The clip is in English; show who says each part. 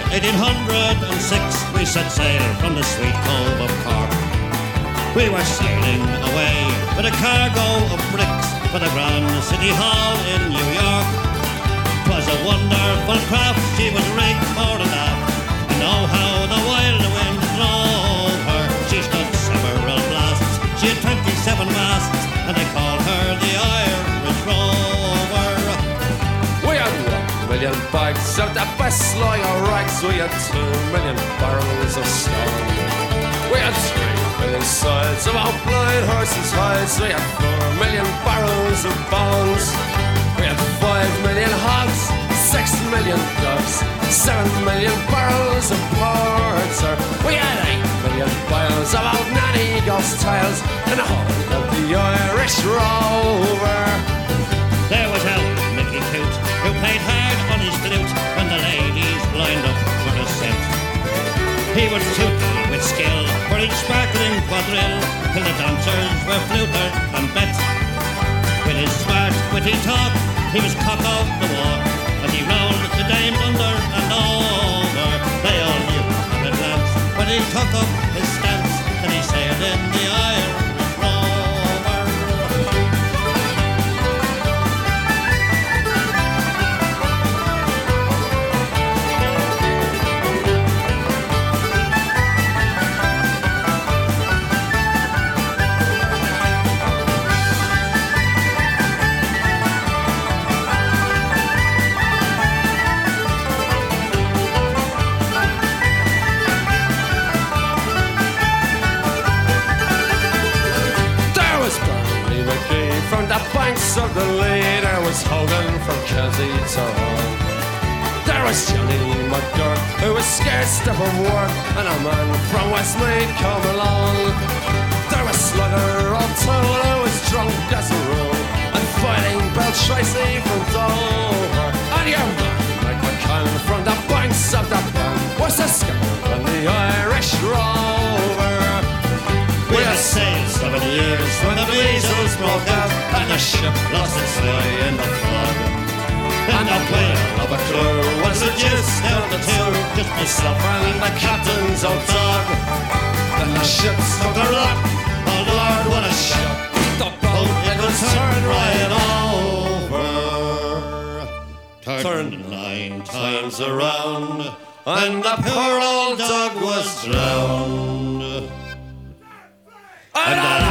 Speaker 1: 1806 we set sail from the sweet cove of Cork. We were sailing away with a cargo of bricks for the Grand City Hall in New York. 'Twas a wonderful craft, she was rigged fore and aft, and oh how the wild wind drove her. She stood several blasts, she had 27 masts, and they called her the Irish Rover.
Speaker 2: We had 1 million bags of the best lager rags, we had 2 million barrels of stone. We had 3 million sides of our blind horses' hides, we had 4 million barrels of bones. We had 5 million hogs, 6 million doves, 7 million barrels of porter. We had 8 million bales of old nanny ghost tales, and the whole of the Irish Rover.
Speaker 1: There was old Mickey Coot, who played hard on his flute when the ladies lined up for the scent. He would toot with skill for each sparkling quadrille, till the dancers were fluted and bet. With his smart, witty talk, he was cock of the walk, as he rolled the dames under and over. They all knew at a glance when he took up his stance that he sailed in the Irish Rover.
Speaker 2: From the banks of the Lee, there was Hogan from Kelsey to Hull. There was Johnny McGurk, who was scared stiff of work, and a man from Westmeath come along. There was Slugger O'Toole, who was drunk as a rule, and Fighting Bill Tracy from Dover. And your man, Mike McCann, from the banks of the Bann, was the skipper on the Irish Rover. We had sailed 7 years when the measles broke out, and the ship lost its way in the fog. And the whale of a crew was reduced down to 2, just myself and the captain's old dog. Then the ship struck a rock, oh Lord, what a shock. The boat, it was turned right over. Turned 9 times around, and the poor old dog was drowned. And